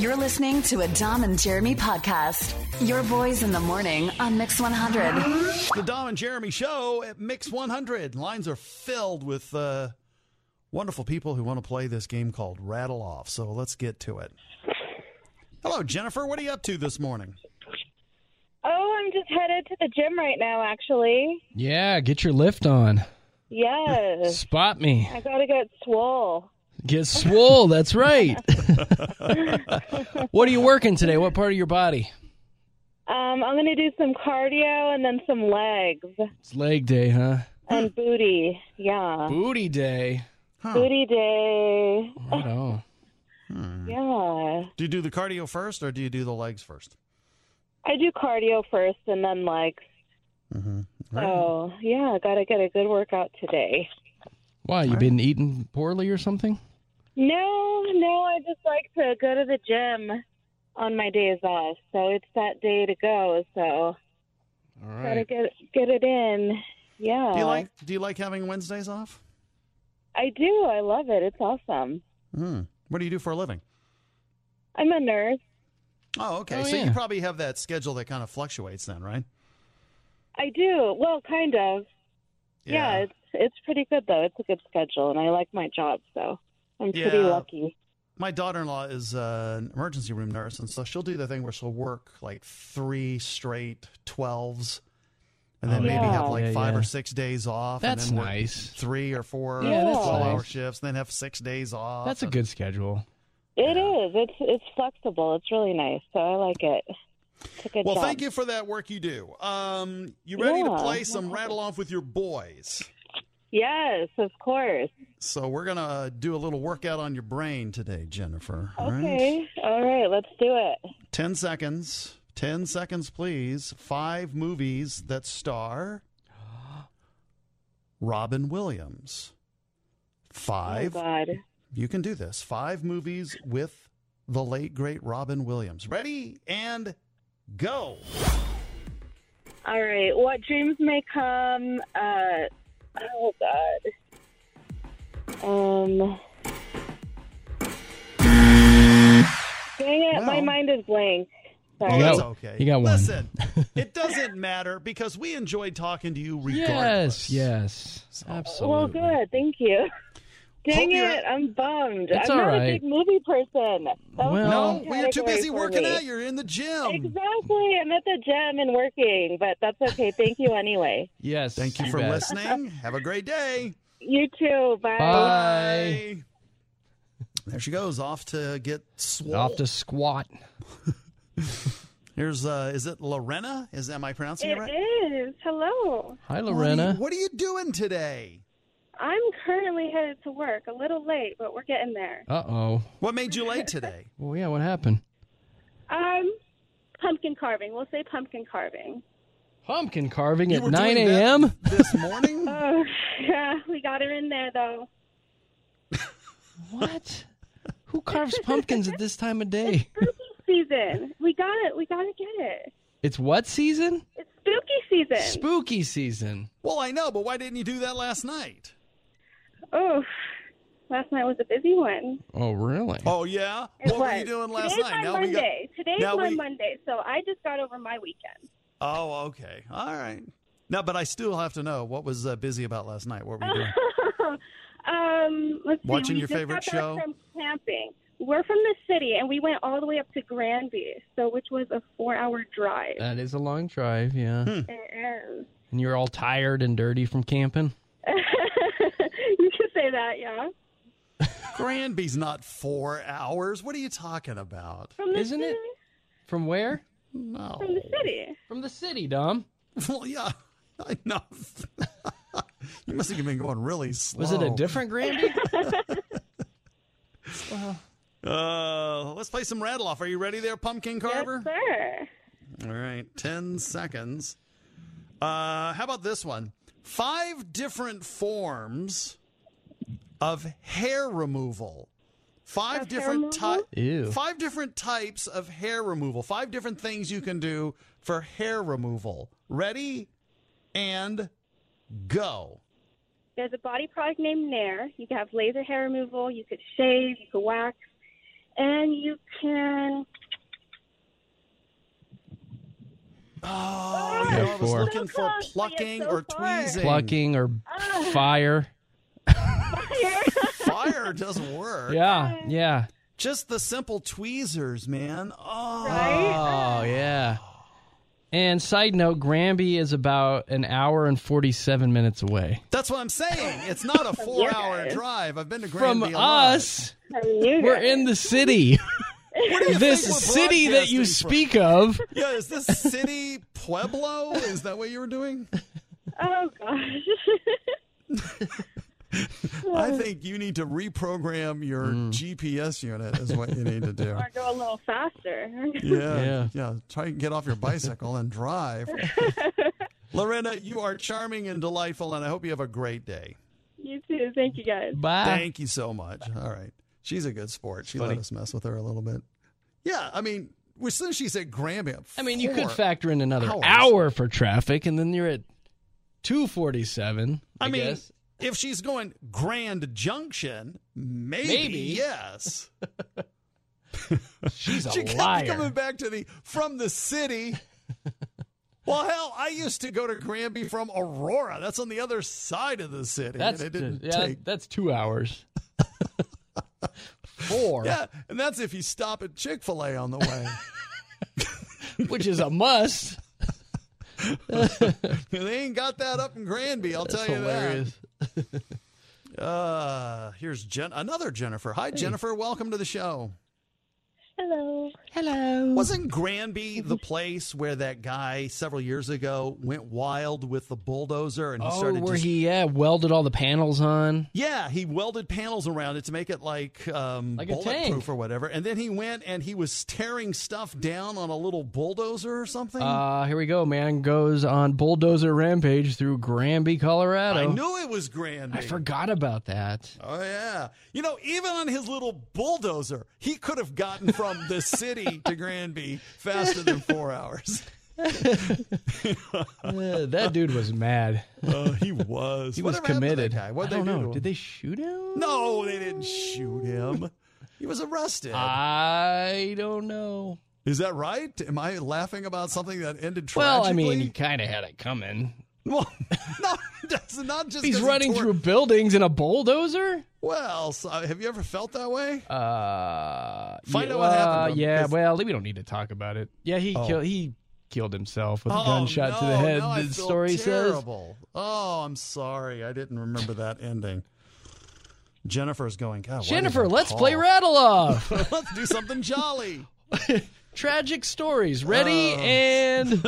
You're listening to a Dom and Jeremy podcast. Your boys in the morning on Mix 100. The Dom and Jeremy Show at Mix 100. Lines are filled with wonderful people who want to play this game called Rattle Off. So let's get to it. Hello, Jennifer. What are you up to this morning? Oh, I'm just headed to the gym right now, actually. Yeah, get your lift on. Yes. Spot me. I gotta get swole. Get swole, that's right. What are you working today? What part of your body? I'm gonna do some cardio and then some legs. It's leg day, huh? And booty. Yeah. Booty day. Huh. Booty day. Right on. Yeah. Do you do the cardio first or do you do the legs first? I do cardio first and then legs. So, yeah, I gotta get a good workout today. Why, you been eating poorly or something? No, I just like to go to the gym on my days off. So it's that day to go, so All gotta right. get it in. Yeah. Do you like having Wednesdays off? I do. I love it. It's awesome. What do you do for a living? I'm a nurse. Oh, okay. Oh, so yeah. you probably have that schedule that kind of fluctuates then, right? I do. Well, kind of. Yeah, it's pretty good, though. It's a good schedule, and I like my job, so I'm pretty lucky. My daughter-in-law is an emergency room nurse, and so she'll do the thing where she'll work like 3 straight 12s, and then maybe have like 5 or 6 days off. That's and then work nice. 3 or 4 Yeah, that's 12-hour nice. shifts, and then have 6 days off. That's a good schedule. It is. It's flexible. It's really nice, so I like it. It's a good Well, job. thank you for that work you do. You ready to Yeah. play some Rattle Off with your boys? Yes, of course. So we're going to do a little workout on your brain today, Jennifer. All right? Okay. All right, let's do it. 10 seconds. 10 seconds, please. 5 movies that star Robin Williams. 5. Oh, God. You can do this. 5 movies with the late, great Robin Williams. Ready and go. All right. What dreams may come? Oh, God. Dang it, my Well. mind is blank. Sorry. You got- That's okay. you got one. Listen, it doesn't matter because we enjoyed talking to you regardless. Yes. Absolutely. Well, good. Thank you. Dang Hope you're- it, I'm bummed. It's I'm all not a right. big movie person. That was Well- the No, wrong well, you're too category busy for working me. out. You're in the gym. Exactly. I'm at the gym and working, but that's okay. Thank you anyway. Yes. Thank you for bet. listening. Have a great day. You too. Bye. Bye. There she goes, off to get swole. Off to squat. Here's, is it Lorena? Am I pronouncing it It right? is. Hello. Hi, Lorena. What are you doing today? I'm currently headed to work. A little late, but we're getting there. Uh-oh. What made you late today? Well, yeah, what happened? Pumpkin carving. We'll say pumpkin carving. Pumpkin carving You at were 9 doing that a.m.? this morning? Oh, yeah. We got her in there, though. What? Who carves pumpkins at this time of day? Spooky season. We got it. We got to get it. It's what season? It's spooky season. Spooky season. Well, I know, but why didn't you do that last night? Oh, last night was a busy one. Oh, really? Oh, yeah? It What were was. you doing last Today's night? my Monday. Today's now my we- Monday, so I just got over my weekend. Oh, okay. All right. No, but I still have to know, what was busy about last night? What were you doing? Let's see. Watching we your just favorite got back show? From camping. We're from the city, and we went all the way up to Granby, which was a 4-hour drive. That is a long drive, yeah. It is. And you're all tired and dirty from camping? You can say that, yeah. Granby's not 4 hours. What are you talking about? From the Isn't city. it? From where? No. From the city. From the city, Dom. Well, yeah, I know. You must have been going really slow. Was it a different Granby? Let's play some rattle off. Are you ready there, Pumpkin Carver? Yes, sir. All right, 10 seconds. How about this one? 5 different forms of hair removal. 5 Of different hair removal? Ew. 5 different types of hair removal. 5 different things you can do for hair removal. Ready and go. There's a body product named Nair. You can have laser hair removal. You could shave. You could wax. and you can. Oh, Yeah, I was four. looking So for close, plucking but yet so or far. tweezing. Plucking or fire. Fire doesn't work. Yeah. Just the simple tweezers, man. Oh. Right? Oh, yeah. And side note, Granby is about an hour and 47 minutes away. That's what I'm saying. It's not a 4-hour guys. drive. I've been to From Granby a lot. us, You we're guys. in the city. Where do you This think we're city that you broadcasting from? speak of. Yeah, is this city Pueblo? Is that what you were doing? Oh gosh. I think you need to reprogram your GPS unit is what you need to do. Or go a little faster. Yeah. Try and get off your bicycle and drive. Lorena, you are charming and delightful, and I hope you have a great day. You too. Thank you guys. Bye. Thank you so much. All right. She's a good sport. She let Funny. us mess with her a little bit. Yeah, I mean, as soon as she said Granby, I mean, you could 4 factor in another hours. hour for traffic, and then you're at 2:47. I mean, guess. if she's going Grand Junction, maybe. Yes. She's a She kept liar. coming back to from the city. Well, hell, I used to go to Granby from Aurora. That's on the other side of the city. That's and it didn't yeah, take. that's 2 hours. 4, Yeah, and that's if you stop at Chick-fil-A on the way. which is a must. They ain't got that up in Granby, I'll That's tell you hilarious. that. Here's another Jennifer. Hi, Jennifer. Welcome to the show. Hello. Hello. Wasn't Granby the place where that guy several years ago went wild with the bulldozer and he started where just... he welded all the panels on. Yeah, he welded panels around it to make it like a bulletproof tank. or whatever. And then he went and he was tearing stuff down on a little bulldozer or something. Here we go. Man goes on bulldozer rampage through Granby, Colorado. I knew it was Granby. I forgot about that. Oh, yeah. You know, even on his little bulldozer, he could have gotten from the city to Granby faster than 4 hours. That dude was mad. He was. He was Whatever happened to that committed. guy? What'd I don't they do to know. him? Did they shoot him? No, they didn't shoot him. He was arrested. I don't know. Is that right? Am I laughing about something that ended tragically? Well, I mean, he kind of had it coming. Well, no, that's not just. He's 'cause running he tore- through buildings in a bulldozer? Well, so, have you ever felt that way? Find out what happened to him, Yeah, 'cause- well, we don't need to talk about it. Yeah, he killed himself with a gunshot to the no, head. now I The feel story terrible. Oh, I'm sorry. I didn't remember that ending. Jennifer's going, God, says, why Jennifer, did I let's call?" play Rattle Off. Let's do something jolly. Tragic stories. Ready and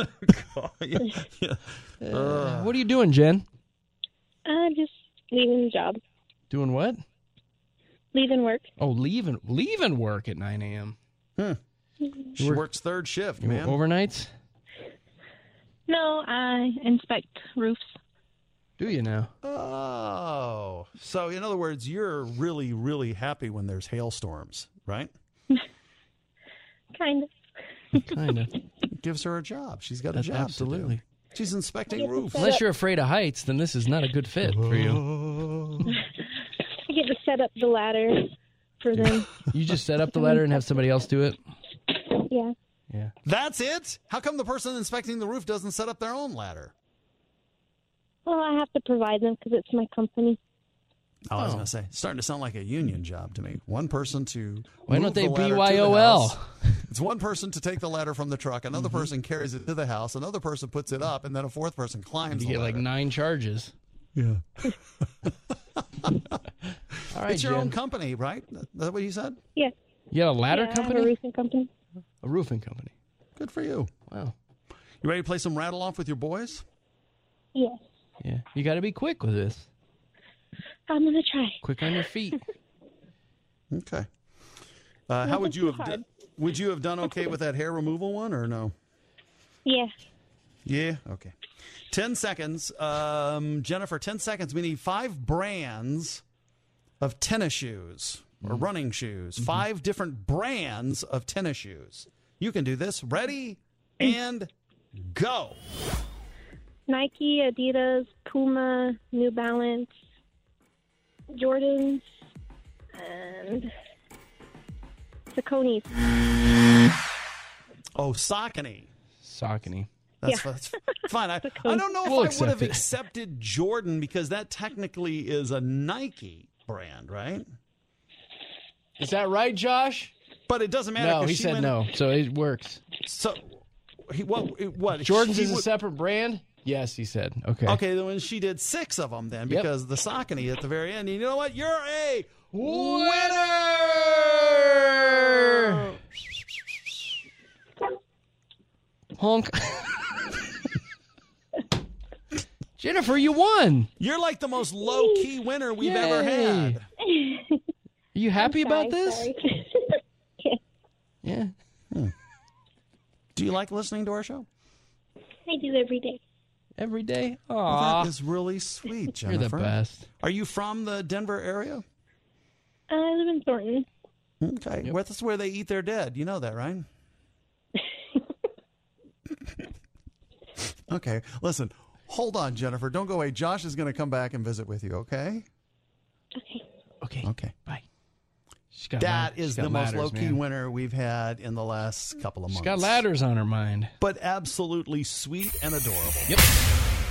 what are you doing, Jen? Just leaving the job. Doing what? Leaving work. Oh, leaving work at 9 a.m. She works third shift, man. Overnights? No, I inspect roofs. Do you now? Oh. So, in other words, you're really, really happy when there's hailstorms, right? Kind of. Kind of. Gives her a job. She's got a job Absolutely. to do. She's inspecting roofs. Unless you're afraid of heights, then this is not a good fit for you. I get to set up the ladder for them. You just set up the ladder and have somebody else do it? Yeah. Yeah. That's it? How come the person inspecting the roof doesn't set up their own ladder? Well, I have to provide them because it's my company. Oh, I was going to say, it's starting to sound like a union job to me. One person to Why move don't they the ladder to the BYOL? house. It's one person to take the ladder from the truck. Another Mm-hmm. person carries it to the house. Another person puts it up, and then a fourth person climbs You the get like ladder. 9 charges. Yeah. All right, It's your Jen. own company, right? Is that what you said? Yeah. You got a ladder Yeah, I have company? a roofing company. A roofing company. Good for you. Wow. You ready to play some rattle off with your boys? Yes. Yeah. You got to be quick with this. I'm going to try. Quick on your feet. Okay. How would you have hard. would you have done okay with that hair removal one or no? Yeah. Yeah. Okay. 10 seconds. Jennifer, 10 seconds. We need 5 brands of tennis shoes or running shoes. 5 different brands of tennis shoes. You can do this. Ready and go. Nike, Adidas, Puma, New Balance, Jordans, and Saucony. Oh, Saucony. Saucony. That's fine. I don't know if We'll I would have accept it. accepted Jordan because that technically is a Nike brand, right? Is that right, Josh? But it doesn't matter. No, 'cause he she said went- no, so it works. So, what? Jordan's she is a would- separate brand? Yes, he said. Okay. Okay, then when she did 6 of them, then Yep. because the Saucony at the very end. You know what? You're a winner. Honk. Jennifer, you won. You're like the most low key winner we've ever had. Are you happy about this? Sorry. Yeah. Do you like listening to our show? I do every day. Every day. Well, Aw. that is really sweet, You're Jennifer. the best. Are you from the Denver area? I live in Thornton. Okay. Yep. Well, that's where they eat their dead. You know that, right? Okay. Listen, hold on, Jennifer. Don't go away. Josh is going to come back and visit with you, okay? Okay. Okay. Okay. Bye. She's got That she's is got the most ladders, low-key man. winner we've had in the last couple of months. She's got ladders on her mind. But absolutely sweet and adorable. Yep.